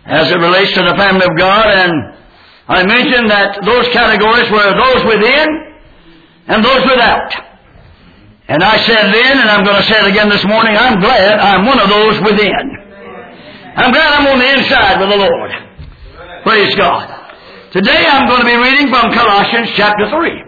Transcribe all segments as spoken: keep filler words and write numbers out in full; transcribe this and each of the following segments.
as it relates to the family of God, and I mentioned that those categories were those within and those without. And I said then, and I'm going to say it again this morning, I'm glad I'm one of those within. I'm glad I'm on the inside with the Lord. Praise God. Today I'm going to be reading from Colossians chapter three.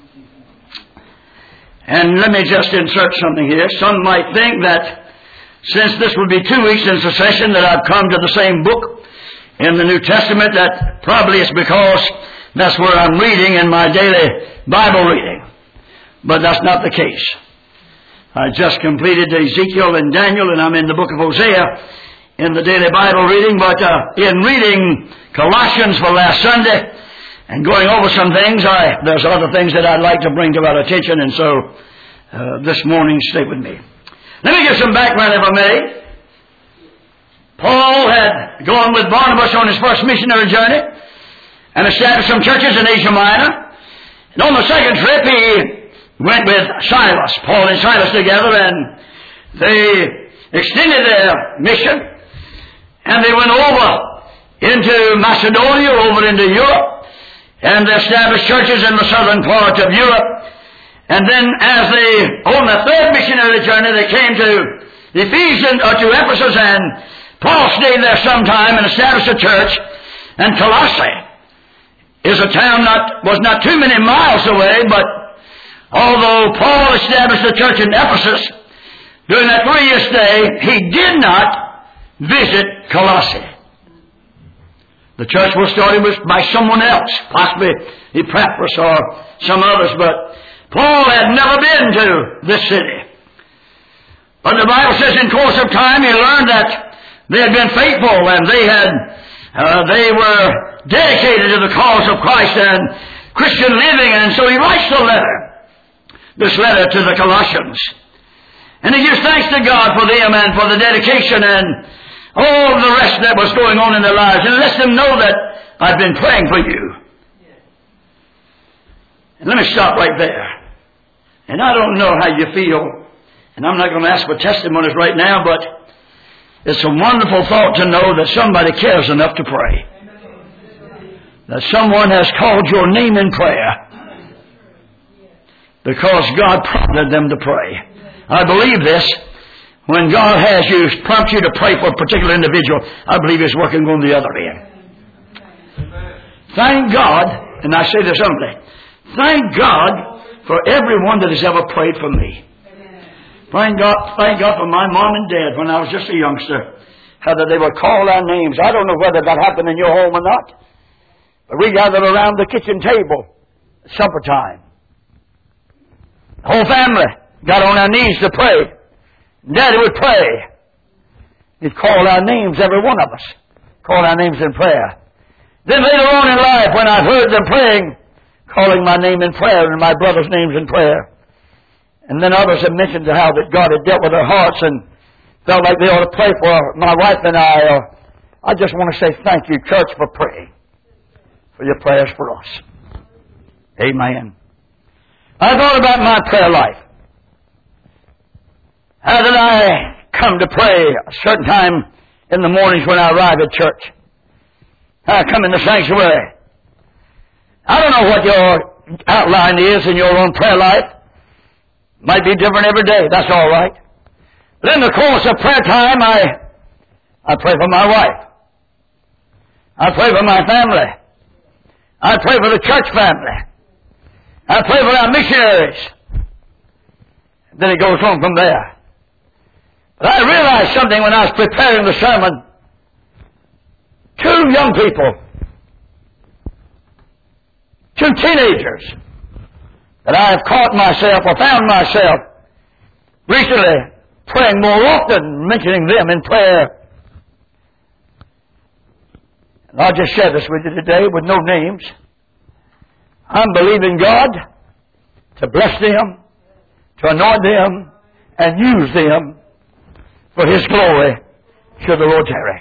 And let me just insert something here. Some might think that since this would be two weeks in succession that I've come to the same book in the New Testament, that probably it's because that's where I'm reading in my daily Bible reading. But that's not the case. I just completed Ezekiel and Daniel, and I'm in the book of Hosea in the daily Bible reading. But uh, in reading Colossians for last Sunday and going over some things, I, there's other things that I'd like to bring to our attention, and so uh, this morning, stay with me. Let me give some background, if I may. Paul had gone with Barnabas on his first missionary journey and established some churches in Asia Minor. And on the second trip, he went with Silas, Paul and Silas together, and they extended their mission, and they went over into Macedonia, over into Europe, and they established churches in the southern part of Europe. And then as they, on the third missionary journey, they came to Ephesians, or to Ephesus, and Paul stayed there some time and established a church. And Colossae is a town not, was not too many miles away, but although Paul established a church in Ephesus, during that three-year stay, he did not visit Colossae. The church was started by someone else, possibly Epaphras or some others, but Paul had never been to this city. But the Bible says in course of time he learned that they had been faithful, and they had uh, they were dedicated to the cause of Christ and Christian living, and so he writes the letter, this letter to the Colossians. And he gives thanks to God for them and for the dedication and all the rest that was going on in their lives, and lets them know that I've been praying for you. And let me stop right there. And I don't know how you feel, and I'm not going to ask for testimonies right now, but it's a wonderful thought to know that somebody cares enough to pray. That someone has called your name in prayer because God prompted them to pray. I believe this. When God has you, prompts you to pray for a particular individual, I believe He's working on the other end. Thank God, and I say this humbly, thank God for everyone that has ever prayed for me. Thank God, thank God for my mom and dad when I was just a youngster, how that they would call our names. I don't know whether that happened in your home or not, but we gathered around the kitchen table at supper time. The whole family got on our knees to pray. Daddy would pray. He'd call our names, every one of us. Call our names in prayer. Then later on in life, when I've heard them praying, calling my name in prayer and my brother's names in prayer. And then others have mentioned how that God had dealt with their hearts and felt like they ought to pray for my wife and I. Or I just want to say thank you, church, for praying, for your prayers for us. Amen. I thought about my prayer life. How did I come to pray a certain time in the mornings when I arrive at church? I come in the sanctuary. I don't know what your outline is in your own prayer life. Might be different every day. That's all right. But in the course of prayer time, I, I pray for my wife. I pray for my family. I pray for the church family. I pray for our missionaries. Then it goes on from there. But I realized something when I was preparing the sermon. Two young people, two teenagers, that I have caught myself or found myself recently praying more often, mentioning them in prayer. And I'll just share this with you today with no names. I'm believing God to bless them, to anoint them, and use them for His glory, should the Lord tarry.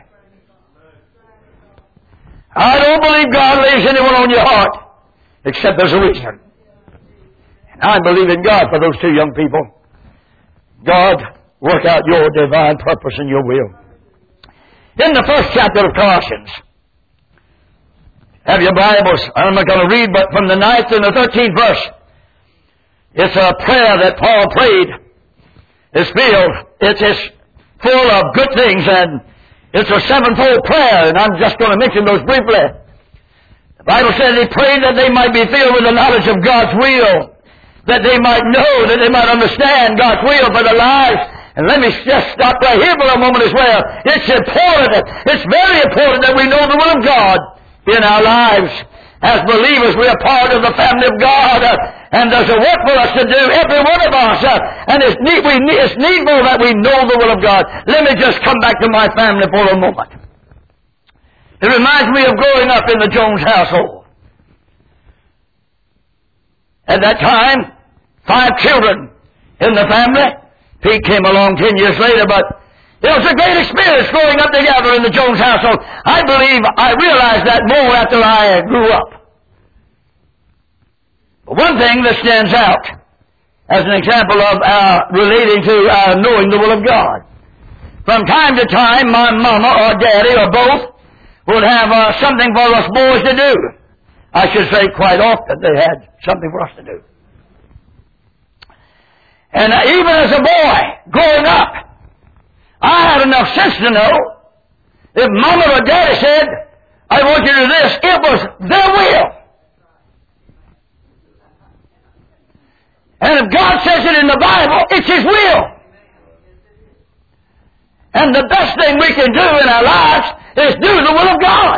I don't believe God lays anyone on your heart except there's a reason. And I believe in God for those two young people. God, work out your divine purpose and your will. in the first chapter of Colossians. Have your Bibles. I'm not going to read, but from the ninth and the thirteenth verse. It's a prayer that Paul prayed. It's filled. It's, it's full of good things, and it's a sevenfold prayer, and I'm just going to mention those briefly. The Bible says he prayed that they might be filled with the knowledge of God's will, that they might know, that they might understand God's will for their lives. And let me just stop right here for a moment as well. It's important, it's very important that we know the will of God in our lives. As believers, we are part of the family of God, uh, and there's a work for us to do, every one of us, uh, and it's, need, we need, it's needful that we know the will of God. Let me just come back to my family for a moment. It reminds me of growing up in the Jones household. At that time, five children in the family. Pete came along ten years later, but it was a great experience growing up together in the Jones household. I believe I realized that more after I grew up. But one thing that stands out as an example of our relating to our knowing the will of God. From time to time, my mama or daddy or both would have uh, something for us boys to do. I should say quite often they had something for us to do. And uh, even as a boy, growing up, I had enough sense to know if Mama or Daddy said, I want you to do this, it was their will. And if God says it in the Bible, it's His will. And the best thing we can do in our lives is do the will of God.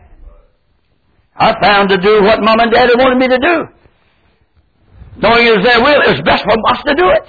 I found to do what Mom and Daddy wanted me to do. Knowing it was their will, it was best for us to do it.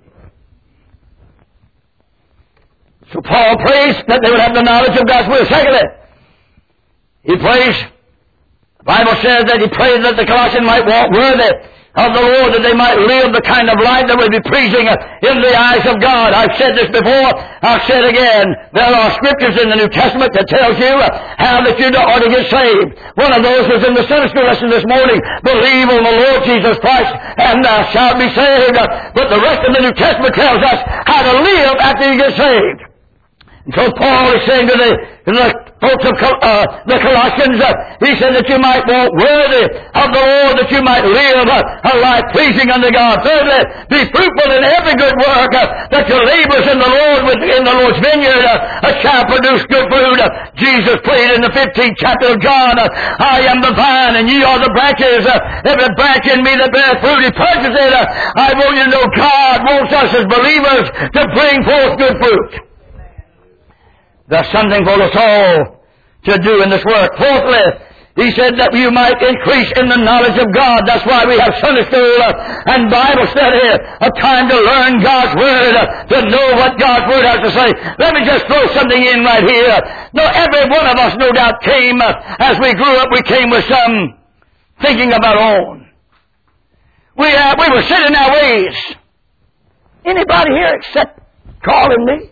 So Paul prays that they would have the knowledge of God's will. Secondly, he prays, the Bible says that he prayed that the Colossians might walk worthy of the Lord, that they might live the kind of life that would be pleasing in the eyes of God. I've said this before, I'll say it again. There are scriptures in the New Testament that tells you how that you ought to get saved. One of those was in the Sunday school lesson this morning. Believe on the Lord Jesus Christ and thou shalt be saved. But the rest of the New Testament tells us how to live after you get saved. And so Paul is saying to the, to the folks of uh, the Colossians, uh, he said that you might walk worthy of the Lord, that you might live uh, a life pleasing unto God. Thirdly, be fruitful in every good work, uh, that your labors in the Lord, in the Lord's vineyard, uh, uh, shall produce good fruit. Uh, Jesus prayed in the fifteenth chapter of John, uh, I am the vine and ye are the branches. Uh, every branch in me that bears fruit, he purchases it. Uh, I want you to know God wants us as believers to bring forth good fruit. There's something for us all to do in this work. Fourthly, he said that you might increase in the knowledge of God. That's why we have Sunday school uh, and Bible study, a time to learn God's Word, uh, to know what God's Word has to say. Let me just throw something in right here. No, every one of us, no doubt, came, uh, as we grew up, we came with some thinking of our own. We, uh, we were set in our ways. Anybody here except Carl and me?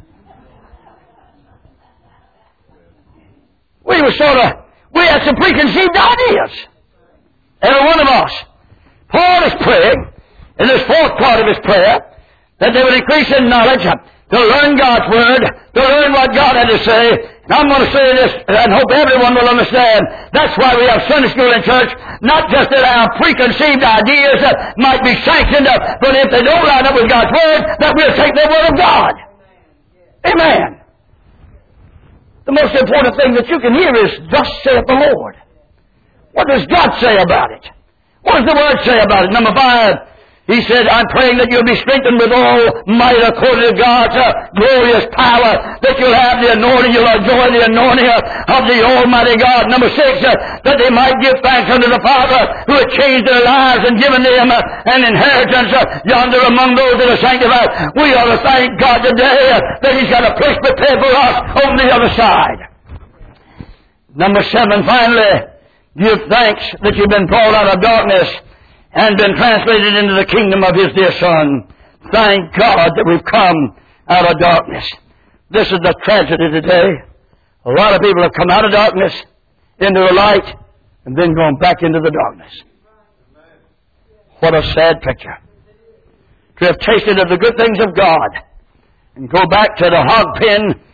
We were sort of, we had some preconceived ideas. Every one of us. Paul is praying, in this fourth part of his prayer, that they would increase in knowledge, to learn God's Word, to learn what God had to say. And I'm going to say this, and hope everyone will understand. That's why we have Sunday school in church, not just that our preconceived ideas uh, might be sanctioned, uh, but if they don't line up with God's Word, that we'll take the Word of God. Amen. The most important thing that you can hear is, thus saith the Lord. What does God say about it? What does the Word say about it? Number five, he said, I'm praying that you'll be strengthened with all might according to God's uh, glorious power, that you'll have the anointing, you'll enjoy the anointing uh, of the Almighty God. Number six, uh, that they might give thanks unto the Father who had changed their lives and given them uh, an inheritance uh, yonder among those that are sanctified. We ought to thank God today uh, that He's got a place prepared for us on the other side. Number seven, finally, give thanks that you've been called out of darkness and been translated into the kingdom of His dear Son. Thank God that we've come out of darkness. This is the tragedy today. A lot of people have come out of darkness into the light and then gone back into the darkness. What a sad picture. To have tasted of the good things of God and go back to the hog pen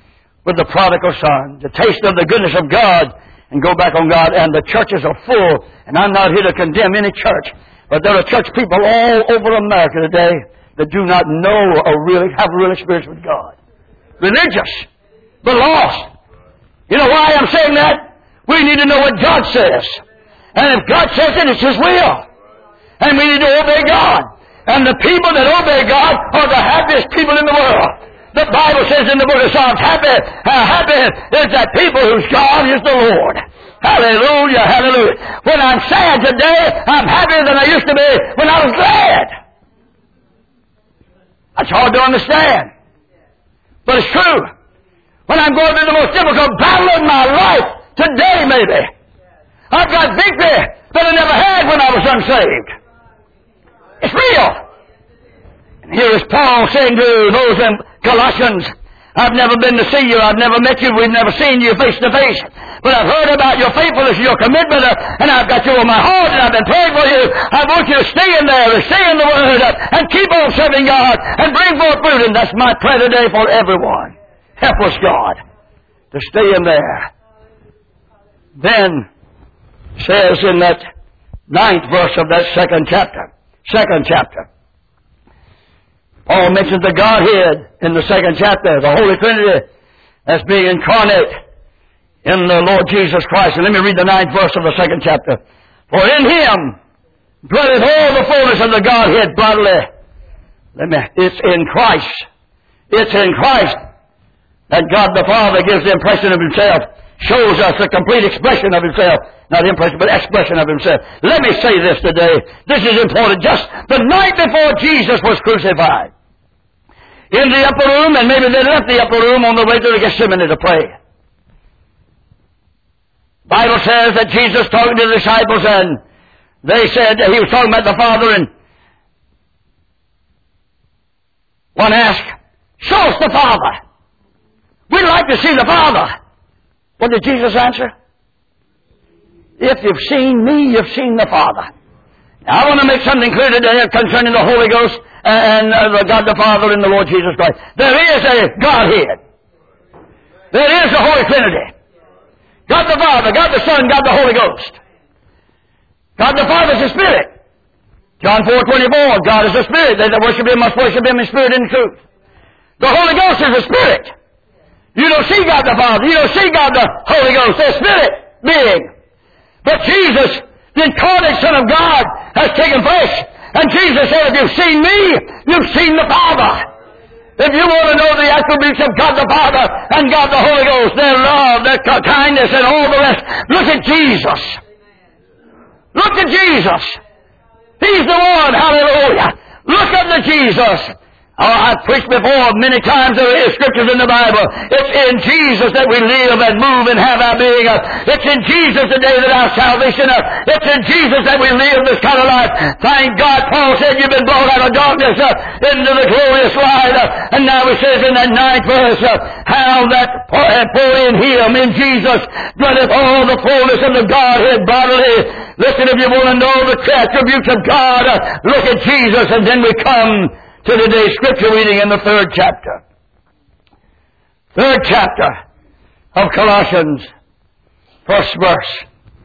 with the prodigal son, to taste of the goodness of God and go back on God. And the churches are full. And I'm not here to condemn any church, but there are church people all over America today that do not know or really have a real experience with God. Religious, but lost. You know why I'm saying that? We need to know what God says. And if God says it, it's His will. And we need to obey God. And the people that obey God are the happiest people in the world. The Bible says in the book of Psalms, happy, uh, happy is that people whose God is the Lord. Hallelujah, hallelujah. When I'm sad today, I'm happier than I used to be when I was glad. That's hard to understand. But it's true. When I'm going through the most difficult battle of my life, today maybe, I've got victory that I never had when I was unsaved. It's real. And here is Paul saying to those in Colossians, I've never been to see you, I've never met you, we've never seen you face to face, but I've heard about your faithfulness, your commitment, and I've got you on my heart, and I've been praying for you. I want you to stay in there, and stay in the Word, and keep on serving God, and bring forth fruit, and that's my prayer today for everyone. Help us, God, to stay in there. Then, says in that ninth verse of that second chapter, second chapter, Paul mentions the Godhead in the second chapter, the Holy Trinity, as being incarnate in the Lord Jesus Christ. And let me read the ninth verse of the second chapter. For in Him dwelleth all the fullness of the Godhead bodily. Let me, it's in Christ. It's in Christ that God the Father gives the impression of Himself, shows us the complete expression of Himself. Not impression, but expression of Himself. Let me say this today. This is important. Just the night before Jesus was crucified, in the upper room, and maybe they left the upper room on the way to the Gethsemane to pray. The Bible says that Jesus talking to the disciples, and they said that He was talking about the Father, and one asked, show us the Father. We'd like to see the Father. What did Jesus answer? If you've seen me, you've seen the Father. Now, I want to make something clear today concerning the Holy Ghost and uh, the God the Father and the Lord Jesus Christ. There is a Godhead. There is a Holy Trinity. God the Father, God the Son, God the Holy Ghost. God the Father is a Spirit. John four twenty-four, God is a Spirit. They that worship Him must worship Him in spirit and in truth. The Holy Ghost is a Spirit. You don't see God the Father. You don't see God the Holy Ghost. They're Spirit being. But Jesus, the incarnate Son of God, has taken flesh. And Jesus said, if you've seen me, you've seen the Father. If you want to know the attributes of God the Father and God the Holy Ghost, their love, their kindness, and all the rest, look at Jesus. Look at Jesus. He's the one. Hallelujah. Look at the Jesus. Oh, I've preached before many times there are scriptures in the Bible. It's in Jesus that we live and move and have our being. It's in Jesus today that our salvation is. It's in Jesus that we live this kind of life. Thank God, Paul said, you've been brought out of darkness uh, into the glorious light. Uh, and now he says in that ninth verse, uh, how that for in Him, in Jesus, dwelleth all the fullness of the Godhead bodily. Listen, if you want to know the attributes of God, uh, look at Jesus, and then we come to today's scripture reading in the third chapter. Third chapter of Colossians, first verse.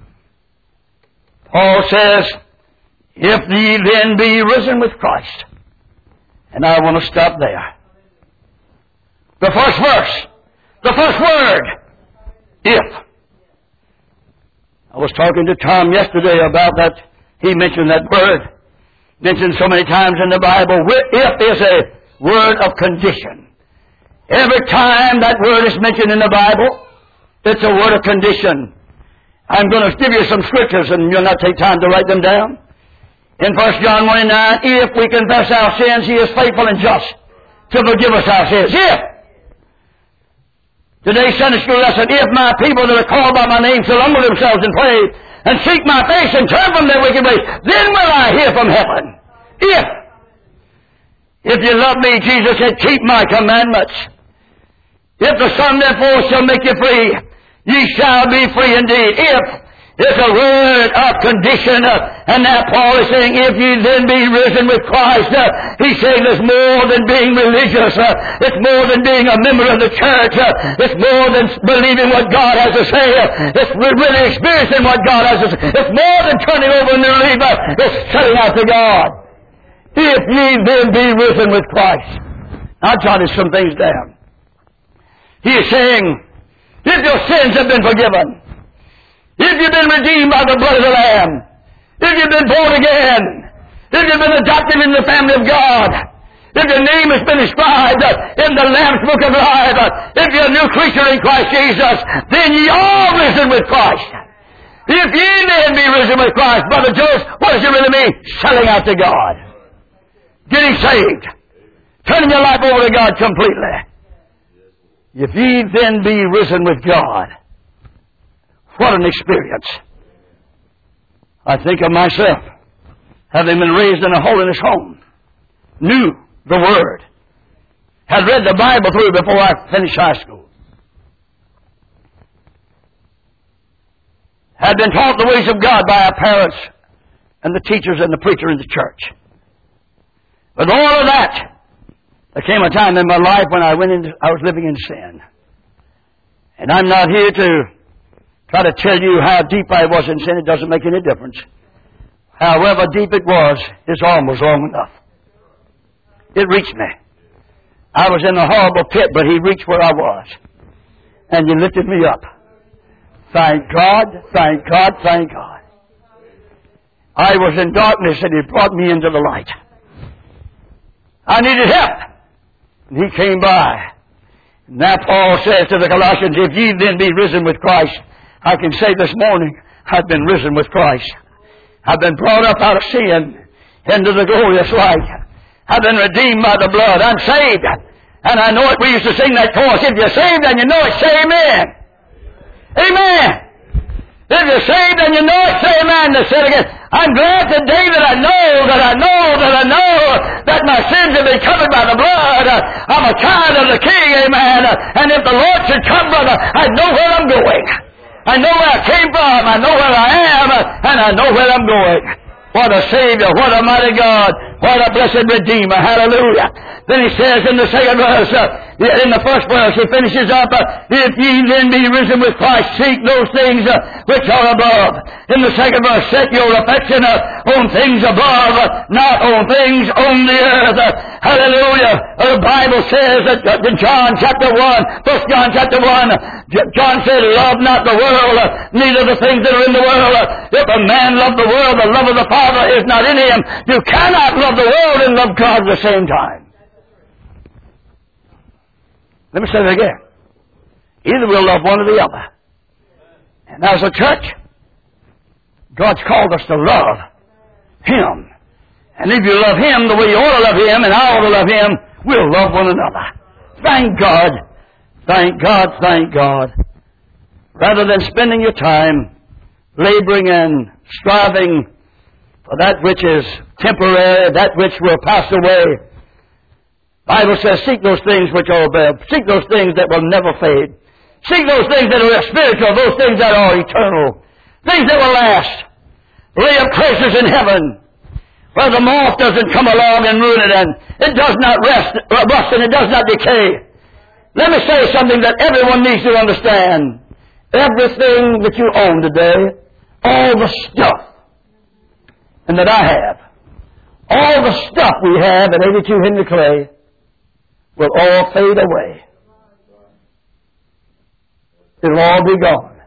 Paul says, if ye then be risen with Christ. And I want to stop there. The first verse, the first word, if. I was talking to Tom yesterday about that. He mentioned that word. Mentioned so many times in the Bible. If is a word of condition. Every time that word is mentioned in the Bible, it's a word of condition. I'm going to give you some scriptures, and you'll not take time to write them down. In First John one and nine, if we confess our sins, He is faithful and just to forgive us our sins. If. Today's Sunday school lesson, if my people that are called by my name shall humble themselves and pray, and seek my face and turn from their wicked ways, then will I hear from heaven. If. If you love me, Jesus said, keep my commandments. If the Son therefore shall make you free, ye shall be free indeed. If. It's a word of condition. Uh, and now Paul is saying, if ye then be risen with Christ, uh, he's saying it's more than being religious. Uh, it's more than being a member of the church. Uh, it's more than believing what God has to say. Uh, it's really experiencing what God has to say. It's more than turning over a new leaf. Uh, it's setting out to God. If ye then be risen with Christ. I'll jotted some things down. He is saying, if your sins have been forgiven, if you've been redeemed by the blood of the Lamb, if you've been born again, if you've been adopted in the family of God, if your name has been inscribed in the Lamb's Book of Life, if you're a new creature in Christ Jesus, then ye are risen with Christ. If ye then be risen with Christ, Brother Joseph, what does it really mean? Selling out to God. Getting saved. Turning your life over to God completely. If ye then be risen with God, what an experience. I think of myself, having been raised in a holiness home, knew the Word, had read the Bible through before I finished high school, had been taught the ways of God by our parents and the teachers and the preacher in the church. With all of that, there came a time in my life when I went into, I was living in sin. And I'm not here to try to tell you how deep I was in sin. It doesn't make any difference. However deep it was, his arm was long enough. It reached me. I was in a horrible pit, but he reached where I was. And he lifted me up. Thank God, thank God, thank God. I was in darkness and he brought me into the light. I needed help. And he came by. Now Paul says to the Colossians, if ye then be risen with Christ, I can say this morning, I've been risen with Christ. I've been brought up out of sin into the glorious light. I've been redeemed by the blood. I'm saved. And I know it. We used to sing that chorus. If you're saved and you know it, say amen. Amen. If you're saved and you know it, say amen. To say it again. I'm glad today that I know, that I know, that I know that my sins have been covered by the blood. I'm a child of the King, amen. And if the Lord should come, brother, I know where I'm going. I know where I came from. I know where I am. And I know where I'm going. What a Savior. What a mighty God. What a blessed Redeemer. Hallelujah. Then he says in the second verse, uh, in the first verse, he finishes up, uh, if ye then be risen with Christ, seek those things uh, which are above. In the second verse, set your affection uh, on things above, uh, not on things on the earth. Uh, hallelujah. Uh, the Bible says that uh, in John chapter one, First John chapter one, John said, love not the world, uh, neither the things that are in the world. Uh, if a man love the world, the love of the Father is not in him. You cannot love the world and love God at the same time. Let me say that again. Either we'll love one or the other. And as a church, God's called us to love Him. And if you love Him the way you ought to love Him, and I ought to love Him, we'll love one another. Thank God. Thank God, thank God. Rather than spending your time laboring and striving for that which is temporary, that which will pass away, the Bible says, seek those things which are above. Seek those things that will never fade. Seek those things that are spiritual, those things that are eternal. Things that will last. Lay up treasures in heaven, where the moth doesn't come along and ruin it, and it does not rest, rust, and it does not decay. Let me say something that everyone needs to understand. Everything that you own today, all the stuff, and that I have, all the stuff we have at eighty-two Henry Clay, will all fade away. It'll all be gone.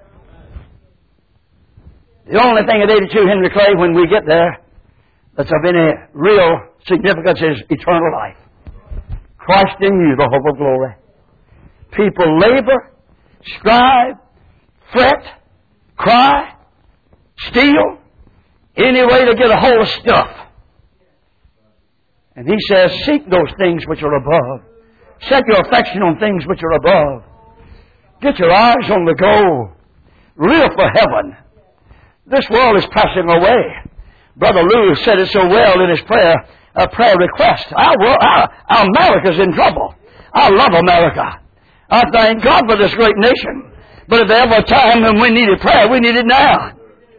The only thing at eighty-two Henry Clay when we get there that's of any real significance is eternal life. Christ in you, the hope of glory. People labor, strive, fret, cry, steal, any way to get a hold of stuff. And he says, seek those things which are above. Set your affection on things which are above. Get your eyes on the goal. Live for heaven. This world is passing away. Brother Lou said it so well in his prayer, a prayer request. Our, world, our, our America's in trouble. I love America. I thank God for this great nation. But if there ever a time when we needed prayer, we need it now.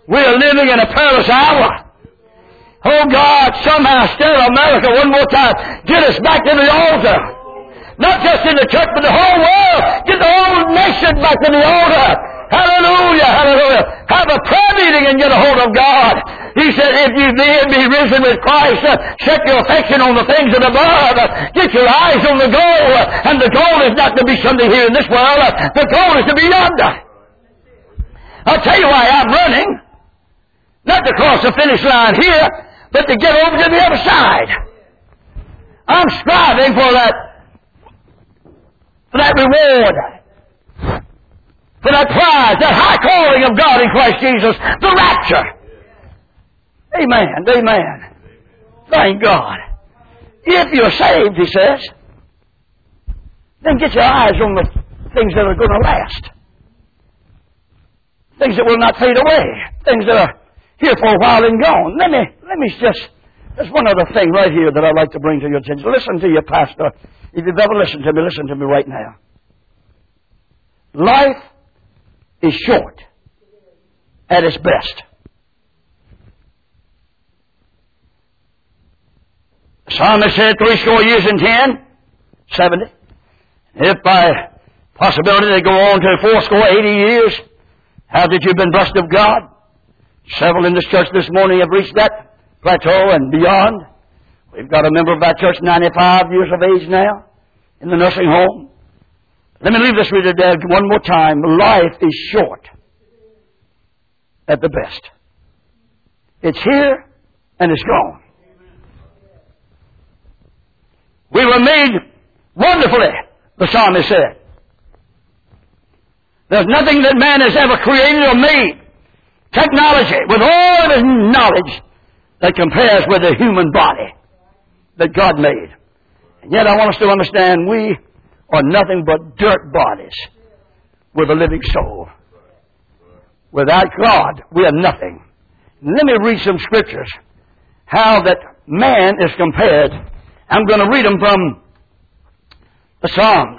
We're living in a perilous hour. Oh God, somehow stir America one more time. Get us back to the altar. Not just in the church, but the whole world. Get the whole nation back to the altar. Hallelujah, hallelujah. Have a prayer meeting and get a hold of God. He said, if you then be risen with Christ, uh, set your affection on the things of above. Uh, get your eyes on the goal. Uh, and the goal is not to be something here in this world. Uh, the goal is to be yonder. I'll tell you why I'm running. Not to cross the finish line here, but to get over to the other side. I'm striving for that, for that reward. For that prize, that high calling of God in Christ Jesus, the rapture. Amen, amen. Thank God. If you're saved, he says, then get your eyes on the things that are going to last. Things that will not fade away. Things that are here for a while and gone. Let me, let me just, there's one other thing right here that I'd like to bring to your attention. Listen to your pastor. If you've ever listened to me, listen to me right now. Life is short at its best. The psalmist said three score years and ten, seventy. If by possibility they go on to four score, eighty years, how that you've been blessed of God? Several in this church this morning have reached that plateau and beyond. We've got a member of our church, ninety-five years of age now, in the nursing home. Let me leave this with you there one more time. Life is short at the best. It's here and it's gone. We were made wonderfully, the psalmist said. There's nothing that man has ever created or made, technology, with all of his knowledge, that compares with the human body that God made. And yet I want us to understand we are nothing but dirt bodies with a living soul. Without God, we are nothing. Let me read some scriptures, how that man is compared. I'm going to read them from the Psalms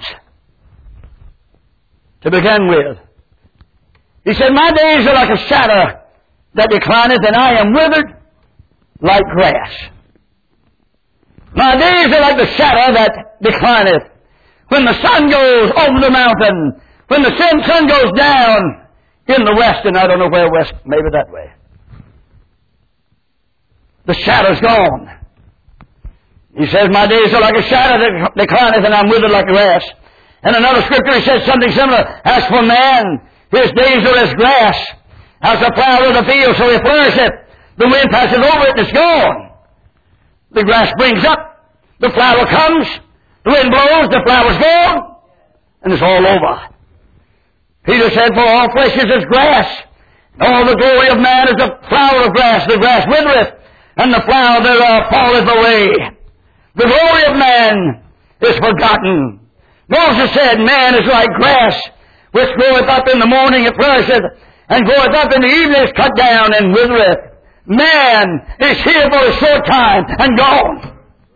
to begin with. He said, my days are like a shadow that declineth, and I am withered like grass. My days are like the shadow that declineth. When the sun goes over the mountain, when the sun goes down in the west, and I don't know where west, maybe that way. The shadow's gone. He says, my days are like a shadow that declineth, and I'm withered like grass. And another scripture, he says something similar. As for man, his days are as grass, as the flower of the field, so he flourisheth. The wind passes over it, and it's gone. The grass springs up, the flower comes, the wind blows, the flower's gone, and it's all over. Peter said, for all flesh is as grass, and all the glory of man is the flower of grass. The grass withereth, and the flower thereof falleth away. The glory of man is forgotten. Moses said, man is like grass, which groweth up in the morning, it flourisheth, and groweth up in the evening, is cut down and withereth. Man is here for a short time and gone.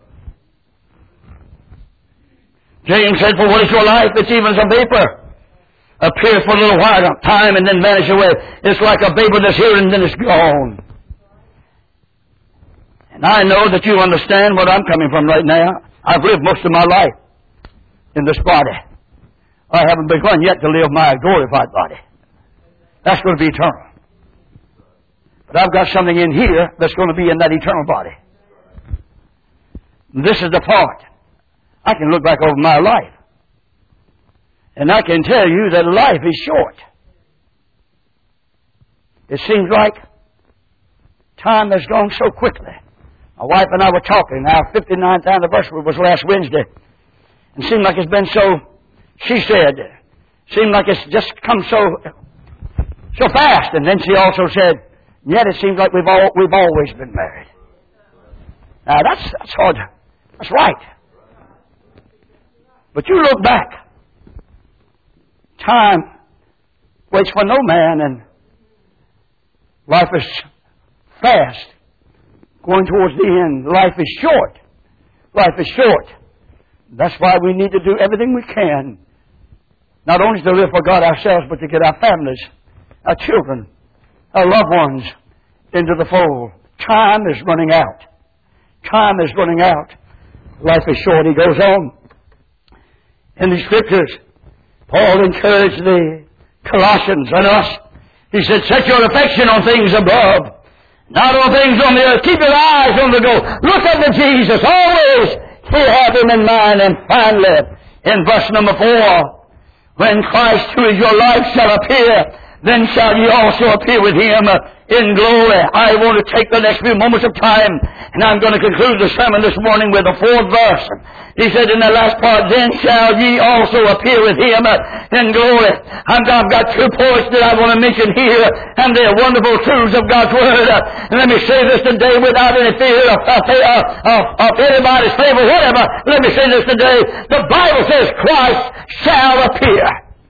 James said, for what is your life? It's even as a vapor. Appears for a little while, time, and then vanish away. It's like a vapor that's here and then it's gone. And I know that you understand what I'm coming from right now. I've lived most of my life in this body. I haven't begun yet to live my glorified body. That's going to be eternal. But I've got something in here that's going to be in that eternal body. And this is the part. I can look back over my life, and I can tell you that life is short. It seems like time has gone so quickly. My wife and I were talking. Our fifty-ninth anniversary was last Wednesday. And it seemed like it's been so, she said, seemed like it's just come so, so fast. And then she also said, yet it seems like we've all, we've always been married. Now that's, that's hard. That's right. But you look back. Time waits for no man, and life is fast, going towards the end. Life is short. Life is short. That's why we need to do everything we can, not only to live for God ourselves, but to get our families, our children, our loved ones into the fold. Time is running out. Time is running out. Life is short. He goes on. In the Scriptures, Paul encouraged the Colossians and us. He said, set your affection on things above, not on things on the earth. Keep your eyes on the goal. Look unto Jesus. Always have Him in mind. And finally, in verse number four, when Christ, who is your life, shall appear, then shall ye also appear with Him in glory. I want to take the next few moments of time, and I'm going to conclude the sermon this morning with the fourth verse. He said in the last part, then shall ye also appear with Him in glory. I've got two points that I want to mention here, and they're wonderful truths of God's Word. And let me say this today without any fear of, of, of, of anybody's favor, whatever. Let me say this today. The Bible says Christ shall appear.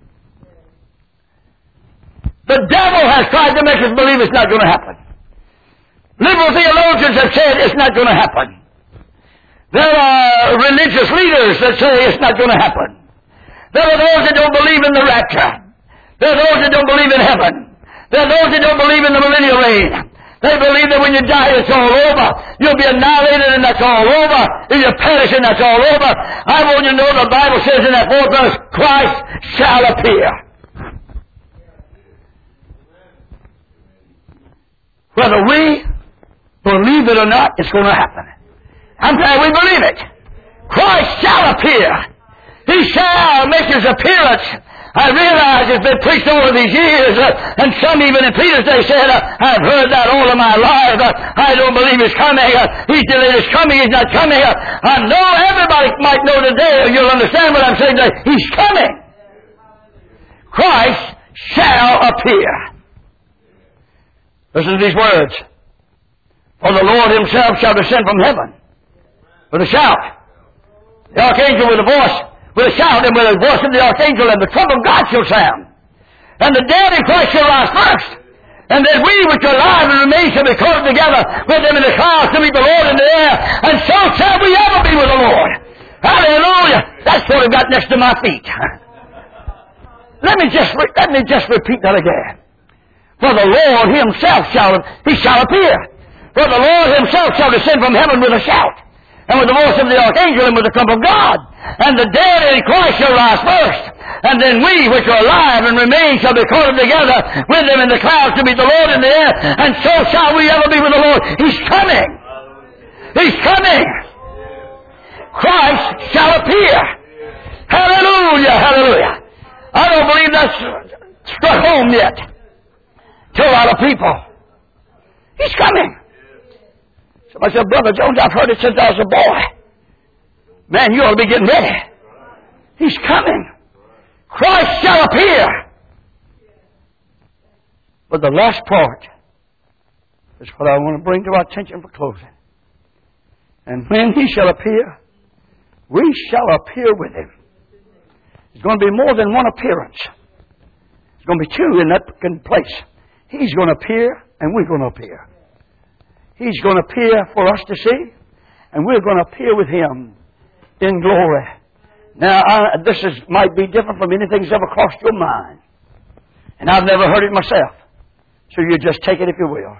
The devil has tried to make us believe it's not going to happen. Liberal theologians have said it's not going to happen. There are religious leaders that say it's not going to happen. There are those that don't believe in the rapture. There are those that don't believe in heaven. There are those that don't believe in the millennial reign. They believe that when you die, it's all over. You'll be annihilated and that's all over. If you perish and that's all over. I want you to know the Bible says in that fourth verse, Christ shall appear. Whether we believe it or not, it's going to happen. I'm glad we believe it. Christ shall appear. He shall make His appearance. I realize it's been preached over these years, uh, and some even in Peter's day said, uh, I've heard that all of my life. Uh, I don't believe He's coming. Uh, he's delayed His coming. He's not coming. Uh, I know everybody might know today, or you'll understand what I'm saying today. He's coming. Christ shall appear. Listen to these words. For the Lord Himself shall descend from heaven with a shout. The archangel with a voice, with a shout, and with the voice of the archangel, and the trump of God shall sound. And the dead in Christ shall rise first. And then we which are alive and remain shall be caught together with them in the clouds to meet the Lord in the air. And so shall we ever be with the Lord. Hallelujah. That's what I've got next to my feet. Let me just, re- let me just repeat that again. For the Lord Himself shall, He shall appear. For the Lord Himself shall descend from heaven with a shout, and with the voice of the archangel, and with the trump of God. And the dead in Christ shall rise first. And then we which are alive and remain shall be caught together with them in the clouds to meet the Lord in the air. And so shall we ever be with the Lord. He's coming. He's coming. Christ shall appear. Hallelujah, hallelujah. I don't believe that's struck home yet to a lot of people. He's coming. Somebody said, Brother Jones, I've heard it since I was a boy. Man, you ought to be getting ready. He's coming. Christ shall appear. But the last part is what I want to bring to our attention for closing. And when He shall appear, we shall appear with Him. There's going to be more than one appearance. There's going to be two in that place. He's going to appear, and we're going to appear. He's going to appear for us to see, and we're going to appear with Him in glory. Now, I, this is, might be different from anything that's ever crossed your mind. And I've never heard it myself. So you just take it if you will.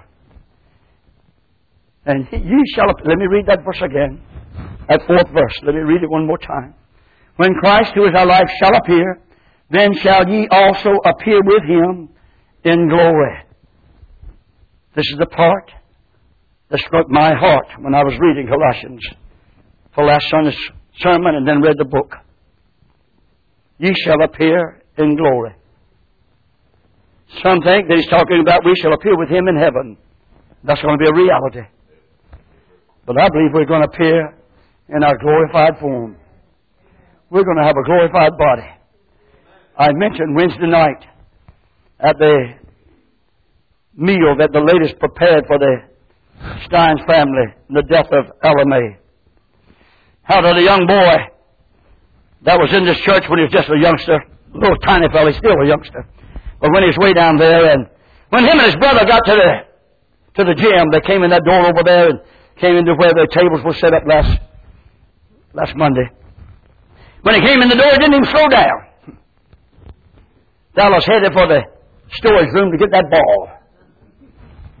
And he, ye shall, let me read that verse again. That fourth verse. Let me read it one more time. When Christ, who is our life, shall appear, then shall ye also appear with Him in glory. This is the part that struck my heart when I was reading Colossians for last Sunday's sermon and then read the book. Ye shall appear in glory. Some think that He's talking about we shall appear with Him in heaven. That's going to be a reality. But I believe we're going to appear in our glorified form. We're going to have a glorified body. I mentioned Wednesday night at the meal that the ladies prepared for the Steins family, the death of Ella May. How did a young boy that was in this church when he was just a youngster, a little tiny fellow, he's still a youngster, but when he was way down there, and when him and his brother got to the to the gym, they came in that door over there and came into where the tables were set up last last Monday. When he came in the door, he didn't even slow down. Dallas headed for the storage room to get that ball.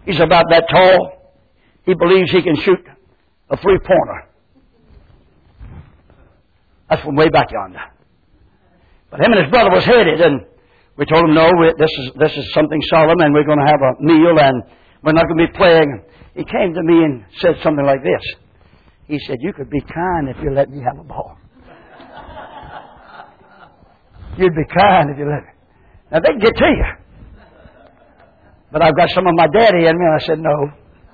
He's about that tall. He believes he can shoot a three-pointer. That's from way back yonder. But him and his brother was headed, and we told him, no, we, this is this is something solemn, and we're going to have a meal, and we're not going to be playing. He came to me and said something like this. He said, you could be kind if you let me have a ball. You'd be kind if you let me. Now, they can get to you. But I've got some of my daddy in me, and I said, no.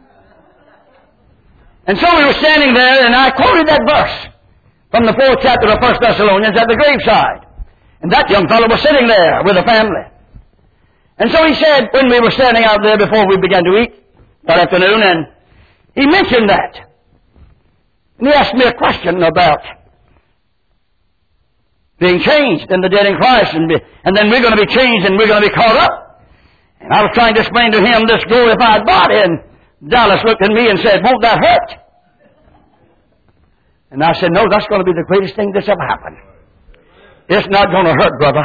And so we were standing there, and I quoted that verse from the fourth chapter of First Thessalonians at the graveside. And that young fellow was sitting there with a family. And so he said, when we were standing out there before we began to eat that afternoon, and he mentioned that. And he asked me a question about being changed in the dead in Christ, and, be, and then we're going to be changed and we're going to be caught up. And I was trying to explain to him this glorified body, and Dallas looked at me and said, won't that hurt? And I said, no, that's going to be the greatest thing that's ever happened. It's not going to hurt, brother.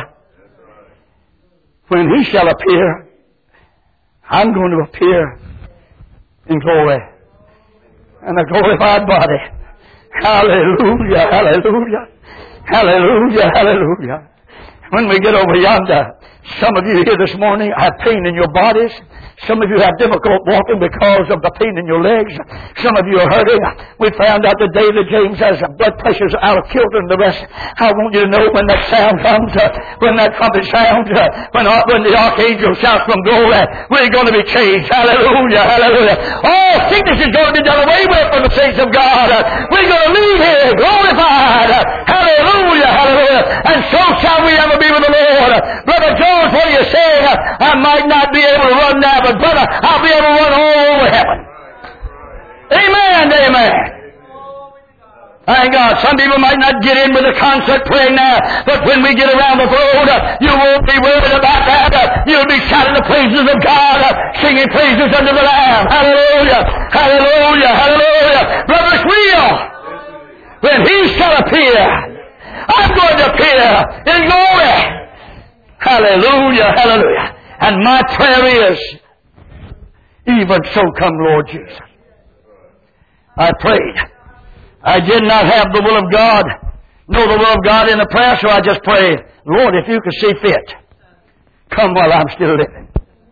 When he shall appear, I'm going to appear in glory and a glorified body. Hallelujah, hallelujah, hallelujah, hallelujah. When we get over yonder, some of you here this morning have pain in your bodies. Some of you have difficult walking because of the pain in your legs. Some of you are hurting. We found out today that James has blood pressures out of kilter and the rest. I want you to know when that sound comes, uh, when that trumpet sounds, uh, when, uh, when the archangel shouts from glory, we're going to be changed. Hallelujah, hallelujah. Oh, sickness is going to be done away with for the saints of God. Uh, we're going to leave here glorified. Uh, hallelujah, hallelujah. And so shall we ever be with the Lord. Uh, Brother Jones, what are you saying? Uh, I might not be able to run now, but brother, I'll be able to run all over heaven. Amen, amen. Thank God. Some people might not get in with a concert praying now, but when we get around the road, uh, you won't be worried about that. Uh, you'll be shouting the praises of God, uh, singing praises unto the Lamb. Hallelujah, hallelujah, hallelujah. Brother, it's real. When He shall appear, I'm going to appear in glory. Hallelujah, hallelujah. And my prayer is, even so come Lord Jesus. I prayed. I did not have the will of God, know the will of God in the prayer, so I just prayed, Lord, if you could see fit, come while I'm still living.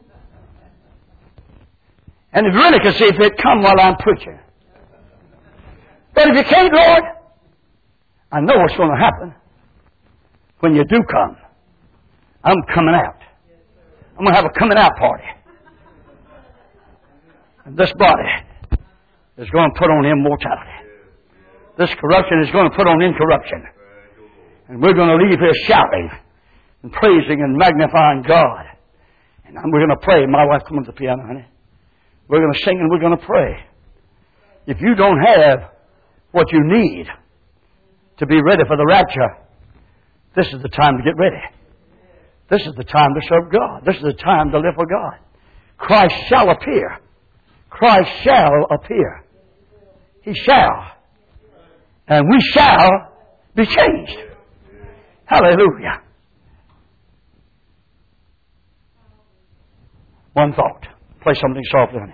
And if you really could see fit, come while I'm preaching. But if you can't, Lord, I know what's going to happen. When you do come, I'm coming out. I'm going to have a coming out party. And this body is going to put on immortality. This corruption is going to put on incorruption. And we're going to leave here shouting and praising and magnifying God. And we're going to pray. My wife, come on to the piano, honey. We're going to sing and we're going to pray. If you don't have what you need to be ready for the rapture, this is the time to get ready. This is the time to serve God. This is the time to live for God. Christ shall appear. Christ shall appear. He shall. And we shall be changed. Hallelujah. One thought. Play something soft, honey.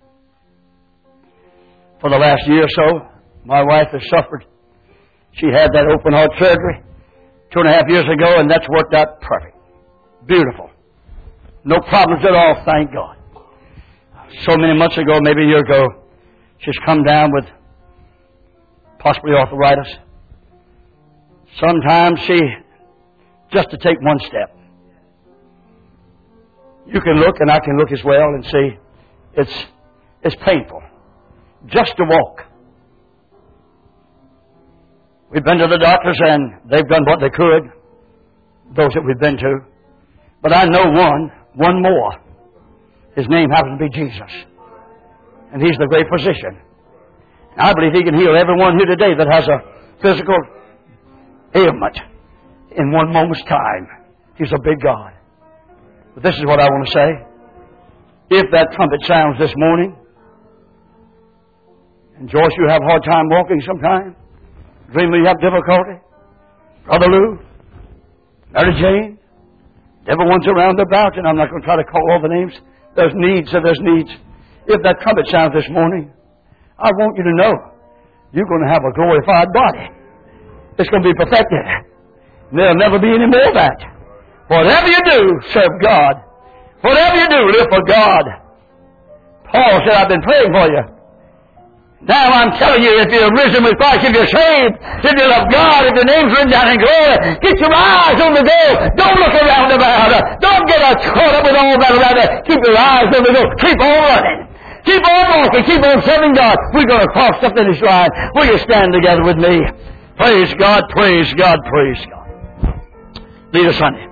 For the last year or so, my wife has suffered. She had that open heart surgery two and a half years ago, and that's worked out perfect. Beautiful. No problems at all, thank God. So many months ago, maybe a year ago, she's come down with possibly arthritis. Sometimes she, just to take one step. You can look, and I can look as well, and see it's, it's painful. Just to walk. We've been to the doctors, and they've done what they could, those that we've been to. But I know one, one more. His name happens to be Jesus. And He's the great physician. And I believe He can heal everyone here today that has a physical ailment in one moment's time. He's a big God. But this is what I want to say. If that trumpet sounds this morning, and Joyce, you have a hard time walking sometime, Dreamer, you have difficulty, Brother Lou, Mary Jane, everyone's around about, and I'm not going to try to call all the names. There's needs, and there's needs. if that trumpet sounds this morning, I want you to know you're going to have a glorified body. It's going to be perfected. There'll never be any more of that. Whatever you do, serve God. Whatever you do, live for God. Paul said, I've been praying for you. Now I'm telling you, if you're risen with Christ, if you're saved, if you love God, if your name's written down in glory, get your eyes on the goal. Don't look around about. Don't get caught up with all that around there. Keep your eyes on the goal. Keep on running. Keep on walking. Keep on serving God. We're going to cross the finish line. Will you stand together with me? Praise God, praise God, praise God. Lead us Sunday.